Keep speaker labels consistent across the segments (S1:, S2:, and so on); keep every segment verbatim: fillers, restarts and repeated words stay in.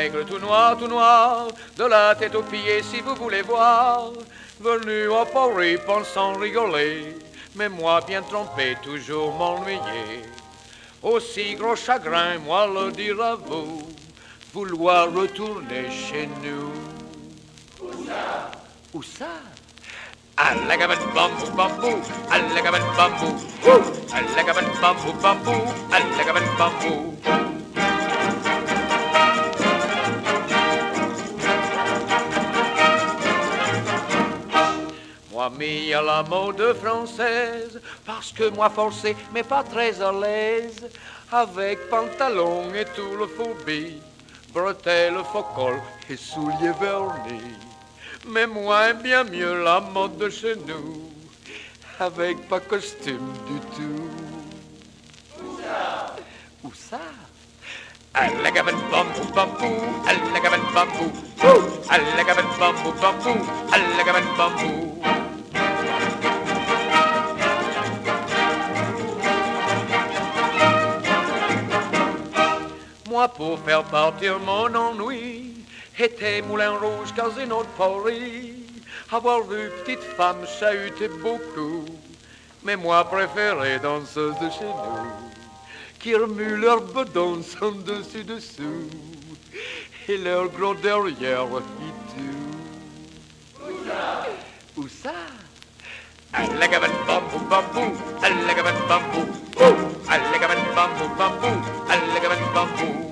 S1: nègre tout noir, tout noir, de la tête aux pieds si vous voulez voir, venu à Paris pensant rigoler, mais moi bien trompé toujours m'ennuyer. Aussi gros chagrin, moi le dire à vous, vouloir retourner chez nous.
S2: Où ça?
S1: Où ça? À la cabane bambou bambou, à la cabane bambou, à la cabane bambou bambou, à la cabane bambou. Moi mis à la mode française, parce que moi forcé mais pas très à l'aise, avec pantalon et tout le fourbi, bretelles, faux col et souliers vernis. Mais moi bien mieux la mode de chez nous, avec pas costume du tout.
S2: Où ça?
S1: Où ça? À la cabane bambou bambou, à la cabane bambou, à la cabane bambou bambou, à la cabane bambou. Moi pour faire partir mon ennui, était Moulin Rouge, Casino de Paris. Avoir vu petite femme chahuter beaucoup, mais moi préféré danseuse de chez nous, qui remuent leur bedon sans dessus dessous, et leur gros derrière qui tout.
S2: Où ça?
S1: Où ça? À la cabane bambou bambou, à la cabane bambou, à la cabane bambou bambou, à la cabane bambou.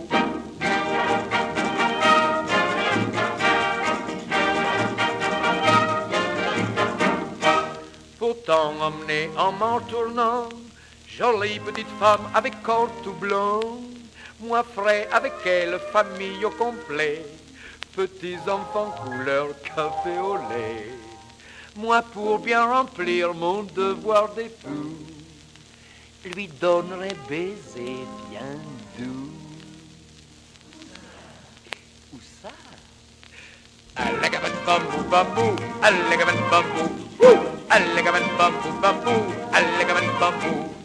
S1: Pourtant emmenée en m'en tournant, jolie petite femme avec corps tout blanc, moi frais avec elle, famille au complet, petits enfants couleur café au lait. Moi pour bien remplir mon devoir d'époux, lui donnerai baiser bien doux. Où ça? À la cabane bambou bambou, à la cabane bambou, à la cabane bambou bambou, à la cabane bambou.